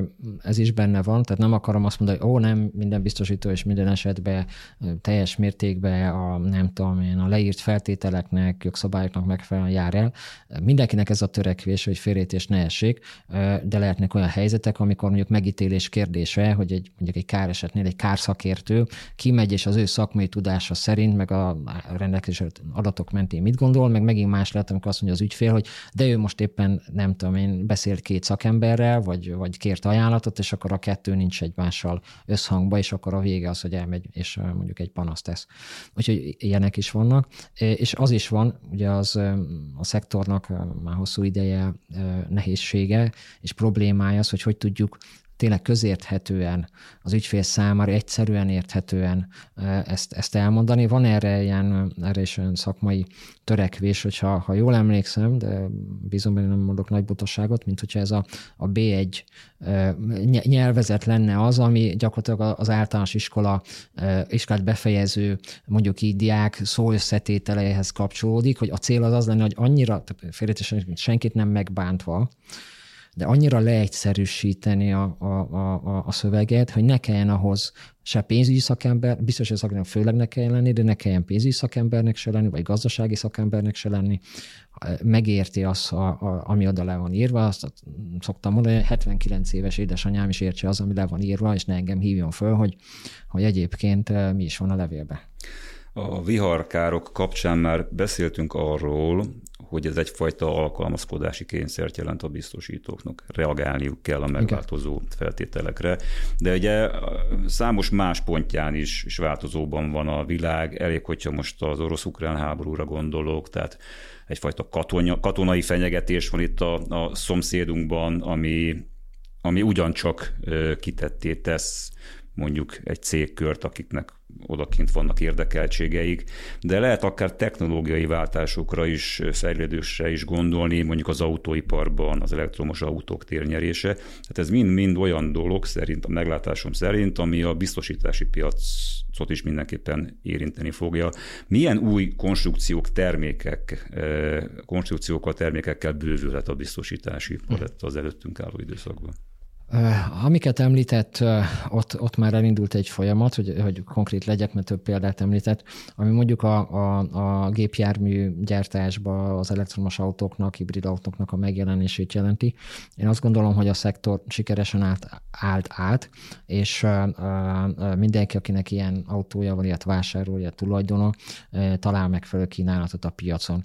ez is benne van, tehát nem akarom azt mondani, hogy ó, nem minden biztosító és minden esetben teljes mértékben a, nem tudom én, a leírt feltételeknek, jogszabályoknak megfelelően jár el. Mindenkinek ez a törekvés, hogy félreértés ne essék, de lehetnek olyan helyzetek, amikor mondjuk megítélés kérdése, hogy egy, mondjuk egy káresetnél egy kárszakértő kimegy, és az ő szakmai tudása szerint, meg a rendelkezésre adatok mentén mit gondol, meg megint más lehet, amikor azt mondja az ügyfél, hogy de ő most éppen, nem tudom én, beszélt két szakemberrel, vagy, vagy kért ajánlatot, és akkor a kettő nincs egymással összhangba, és akkor a vége az, hogy elmegy, és mondjuk egy panaszt tesz. Úgyhogy ilyenek is vannak. És az is van, ugye az a szektornak már hosszú ideje nehézsége, és problémája az, hogy hogy tudjuk tényleg közérthetően, az ügyfél számára egyszerűen érthetően ezt, ezt elmondani. Van erre ilyen, erre is olyan szakmai törekvés, hogyha ha jól emlékszem, de bízom, hogy nem mondok nagy butaságot, mint hogyha ez a, a bé egy nyelvezet lenne az, ami gyakorlatilag az általános iskola iskolát befejező, mondjuk így diák szó összetételeihez kapcsolódik, hogy a cél az az lenne, hogy annyira, félretésen senkit nem megbántva, de annyira leegyszerűsíteni a, a, a, a szöveget, hogy ne kelljen ahhoz se pénzügyi szakember, biztos, hogy szakember főleg ne kelljen lenni, de ne kelljen pénzügyi szakembernek se lenni, vagy gazdasági szakembernek se lenni. Megérti azt, a, a, ami oda le van írva, azt szoktam mondani, hogy hetvenkilenc éves édesanyám is értse az, ami le van írva, és ne engem hívjon föl, hogy, hogy egyébként mi is van a levélben. A viharkárok kapcsán már beszéltünk arról, hogy ez egyfajta alkalmazkodási kényszert jelent a biztosítóknak. Reagálniuk kell a megváltozó Igen. feltételekre. De ugye számos más pontján is, is változóban van a világ. Elég, hogyha most az orosz-ukrán háborúra gondolok, tehát egyfajta katona, katonai fenyegetés van itt a, a szomszédunkban, ami, ami ugyancsak kitetté tesz mondjuk egy cégkört, akiknek odakint vannak érdekeltségeik, de lehet akár technológiai váltásokra is, fejlődésre is gondolni, mondjuk az autóiparban, az elektromos autók térnyerése. Tehát ez mind-mind olyan dolog szerint, a meglátásom szerint, ami a biztosítási piacot is mindenképpen érinteni fogja. Milyen új konstrukciók, termékek, konstrukciókkal, termékekkel bővülhet a biztosítási paletta az előttünk álló időszakban? Amiket említett, ott, ott már elindult egy folyamat, hogy, hogy konkrét legyek, mert több példát említett, ami mondjuk a, a, a gépjármű gyártásba az elektromos autóknak, hibrid autóknak a megjelenését jelenti. Én azt gondolom, hogy a szektor sikeresen állt, állt át, és mindenki, akinek ilyen autója van, ilyet vásárol, ilyet tulajdona, talál megfelelő kínálatot a piacon.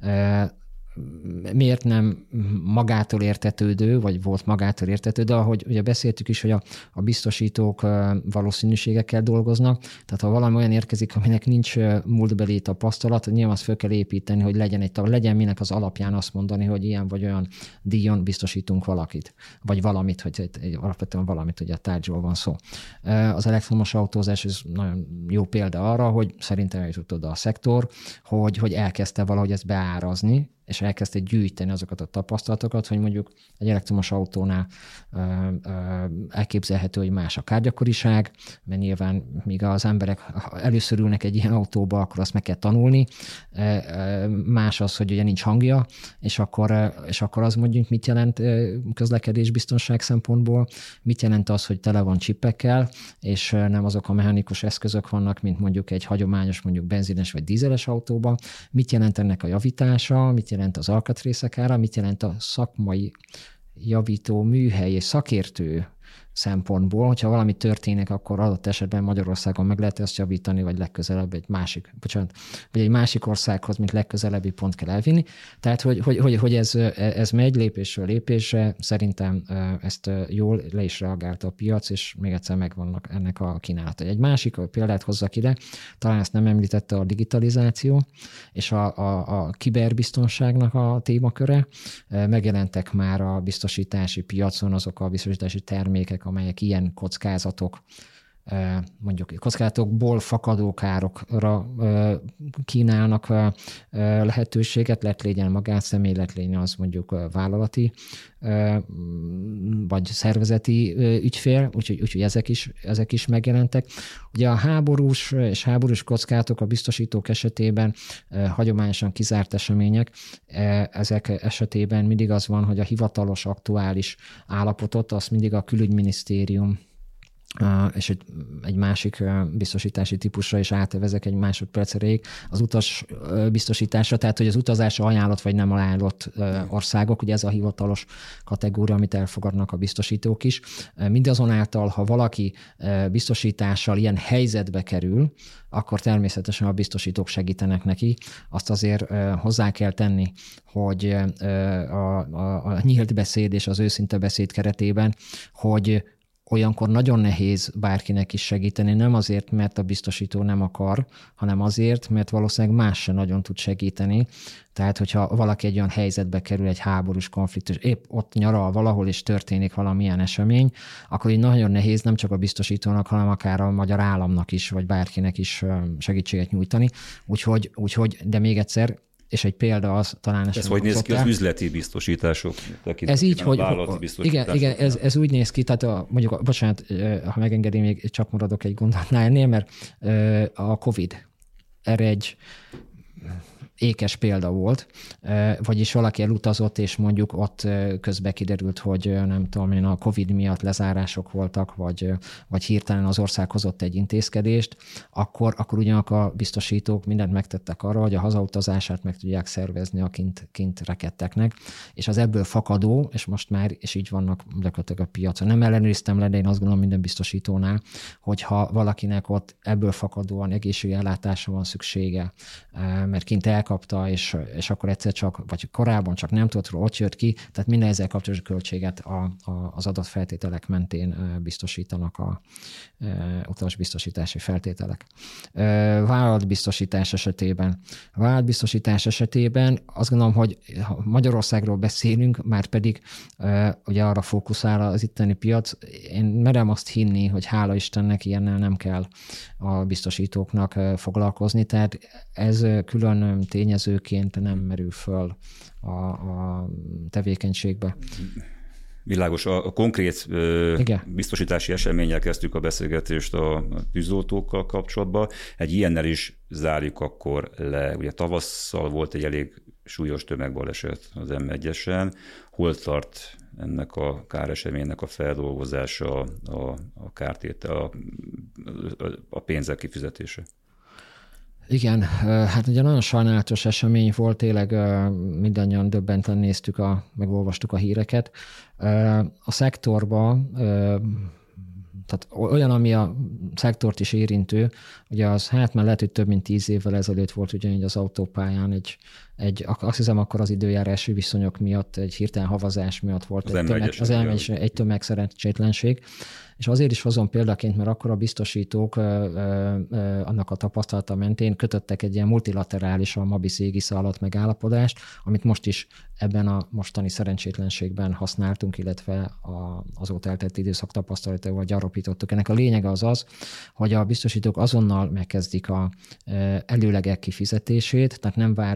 Miért nem magától értetődő, vagy volt magától értetődő, de ahogy ugye beszéltük is, hogy a, a biztosítók valószínűségekkel dolgoznak, tehát ha valami olyan érkezik, aminek nincs múltbeli tapasztalat, nyilván azt fel kell építeni, hogy legyen egy tag, legyen minek az alapján azt mondani, hogy ilyen vagy olyan díjon biztosítunk valakit, vagy valamit, hogy egy, alapvetően valamit, hogy a tárgyról van szó. Az elektromos autózás, ez nagyon jó példa arra, hogy szerintem eljutott oda a szektor, hogy, hogy elkezdte valahogy ezt beárazni, és elkezdte gyűjteni azokat a tapasztalatokat, hogy mondjuk egy elektromos autónál ö, ö, elképzelhető, hogy más a kárgyakoriság, mert nyilván míg az emberek először ülnek egy ilyen autóba, akkor azt meg kell tanulni. Más az, hogy ugye nincs hangja, és akkor, és akkor az mondjuk mit jelent közlekedésbiztonság szempontból, mit jelent az, hogy tele van csippekkel, és nem azok a mechanikus eszközök vannak, mint mondjuk egy hagyományos, mondjuk benzines vagy dízeles autóban, mit jelent ennek a javítása, mit jelent az alkatrészek ára, mit jelent a szakmai javító műhely és szakértő szempontból, hogyha valami történik, akkor adott esetben Magyarországon meg lehet ezt javítani, vagy legközelebb egy másik, bocsánat, vagy egy másik országhoz, mint legközelebbi pont kell elvinni. Tehát, hogy, hogy, hogy, hogy ez, ez megy lépésről lépésre, szerintem ezt jól le is reagálta a piac, és még egyszer megvannak ennek a kínálata. Egy másik példát hozzak ide, talán ezt nem említette, a digitalizáció, és a, a, a kiberbiztonságnak a témaköre. Megjelentek már a biztosítási piacon azok a biztosítási termékek, amelyek ilyen kockázatok, mondjuk kockázatokból fakadó károkra kínálnak lehetőséget, lett legyen magánszemély, lett legyen az mondjuk vállalati vagy szervezeti ügyfél, úgyhogy, úgyhogy ezek, is, ezek is megjelentek. Ugye a háborús és háborús kockázatok a biztosítók esetében hagyományosan kizárt események, ezek esetében mindig az van, hogy a hivatalos aktuális állapotot azt mindig a külügyminisztérium és egy, egy másik biztosítási típusra is átvezek egy másodperc erejéig, az utas biztosításra, tehát hogy az utazásra ajánlott vagy nem ajánlott országok, ugye ez a hivatalos kategória, amit elfogadnak a biztosítók is. Mindazonáltal, ha valaki biztosítással ilyen helyzetbe kerül, akkor természetesen a biztosítók segítenek neki. Azt azért hozzá kell tenni, hogy a, a, a nyílt beszéd és az őszinte beszéd keretében, hogy olyankor nagyon nehéz bárkinek is segíteni, nem azért, mert a biztosító nem akar, hanem azért, mert valószínűleg más sem nagyon tud segíteni. Tehát, hogyha valaki egy olyan helyzetbe kerül, egy háborús konfliktus, épp ott nyaral valahol, és történik valamilyen esemény, akkor így nagyon nehéz nem csak a biztosítónak, hanem akár a magyar államnak is, vagy bárkinek is segítséget nyújtani. Úgyhogy, úgyhogy de még egyszer, és egy példa az talán... Ez hogy néz ki az üzleti biztosítások tekintetében? Ez így, hogy... Igen, igen, ez, ez úgy néz ki, tehát a, mondjuk, bocsánat, ha megengedi, még csak maradok egy gondolatnál ennél, mert a Covid erre egy ékes példa volt, vagyis valaki elutazott, és mondjuk ott közben kiderült, hogy nem tudom én, a Covid miatt lezárások voltak, vagy, vagy hirtelen az ország hozott egy intézkedést, akkor, akkor ugyanakkor a biztosítók mindent megtettek arra, hogy a hazautazását meg tudják szervezni a kint, kint rekedteknek, és az ebből fakadó, és most már, és így vannak gyakorlatilag a piacon. Nem ellenőriztem le, de én azt gondolom minden biztosítónál, hogyha valakinek ott ebből fakadóan egészségügyi ellátásra van szüksége, mert kint elkapta, és, és akkor egyszer csak, vagy korábban csak nem tudott, ott jött ki, tehát minden ezzel kapcsolatos költséget a, a, az adott feltételek mentén biztosítanak a e, utasbiztosítási feltételek. E, vállalatbiztosítás esetében. A vállalatbiztosítás esetében azt gondolom, hogy ha Magyarországról beszélünk, már pedig e, ugye arra fókuszál az itteni piac, én merem azt hinni, hogy hála Istennek ilyennel nem kell a biztosítóknak foglalkozni, tehát ez külön tényezőként nem merül föl a, a tevékenységbe. Világos, a konkrét Igen. biztosítási eseménnyel kezdtük a beszélgetést a tűzoltókkal kapcsolatban. Egy ilyennel is zárjuk akkor le. Ugye tavasszal volt egy elég súlyos tömegbaleset az em egyesen. Hol tart ennek a káreseménynek a feldolgozása, a, a kártétel, a, a pénzek kifizetése? Igen, hát ugye nagyon sajnálatos esemény volt, tényleg mindannyian döbbenten néztük, a, meg olvastuk a híreket. A szektorban, tehát olyan, ami a szektort is érintő, ugye az, hát már lehet, hogy több mint tíz évvel ezelőtt volt ugyanígy az autópályán egy, egy, azt hiszem akkor az időjárási viszonyok miatt, egy hirtelen havazás miatt volt az egy, tömeg, az egy, egy tömegszerencsétlenség. És azért is hozom példaként, mert akkor a biztosítók ö, ö, ö, annak a tapasztalata mentén kötöttek egy ilyen multilaterális, a MABIS égisze alatt megállapodást, amit most is ebben a mostani szerencsétlenségben használtunk, illetve a, azóta eltelt időszak tapasztalatával gyarapítottuk. Ennek a lényege az az, hogy a biztosítók azonnal megkezdik a előlegek kifizetését, tehát nem várunk arra,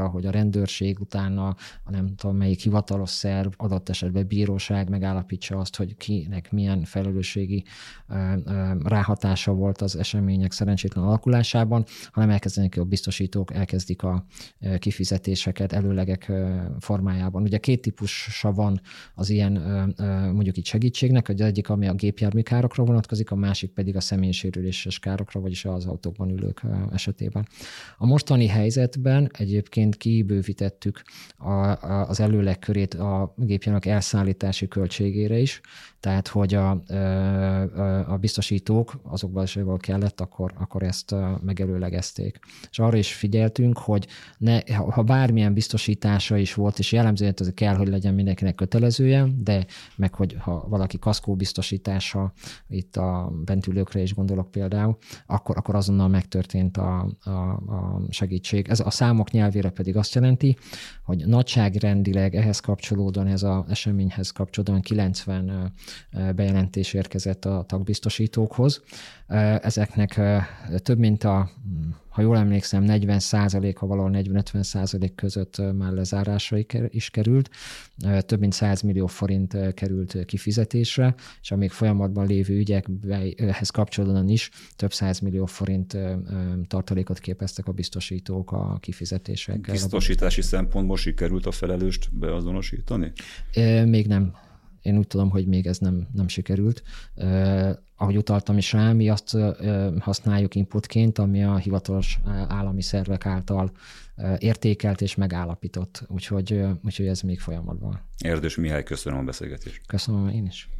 arra, hogy a rendőrség utána, a nem tudom melyik hivatalos szerv, adott esetben bíróság megállapítsa azt, hogy kinek milyen felelősségi ráhatása volt az események szerencsétlen alakulásában, hanem elkezdenek a biztosítók, elkezdik a kifizetéseket előlegek formájában. Ugye két típusa van az ilyen mondjuk itt segítségnek, az egyik, ami a gépjármű károkra vonatkozik, a másik pedig a személyisérüléses károkra, vagyis az autókban ülők esetében. A mostani helyzetben egyébként kibővítettük a, a, az előleg körét a gépjárművek elszállítási költségére is, tehát hogy a, a biztosítók azokban is, ahol kellett, akkor, akkor ezt megelőlegezték. És arra is figyeltünk, hogy ne, ha bármilyen biztosítása is volt, és jellemzően ez kell, hogy legyen mindenkinek kötelezője, de meg hogy ha valaki kaszkóbiztosítása, itt a bentülőkre is gondolok például, akkor, akkor azonnal megtörtént a, a, a segítség. Ez a számok nyelvére pedig azt jelenti, hogy nagyságrendileg ehhez kapcsolódóan, ez az eseményhez kapcsolódóan kilencven bejelentés érkezett a tagbiztosítókhoz. Ezeknek több mint a, ha jól emlékszem, negyven százalék, ha valahol negyven-ötven százalék között már lezárásra is került. Több mint száz millió forint került kifizetésre, és a még folyamatban lévő ügyekhez kapcsolódóan is több száz millió forint tartalékot képeztek a biztosítók a kifizetésekkel. Biztosítási szempontból sikerült a felelőst beazonosítani? Még nem. Én úgy tudom, hogy még ez nem, nem sikerült. Uh, ahogy utaltam is rá, mi azt uh, használjuk inputként, ami a hivatalos állami szervek által uh, értékelt és megállapított. Úgyhogy, uh, úgyhogy ez még folyamatban. Erdős Mihály, köszönöm a beszélgetést. Köszönöm én is.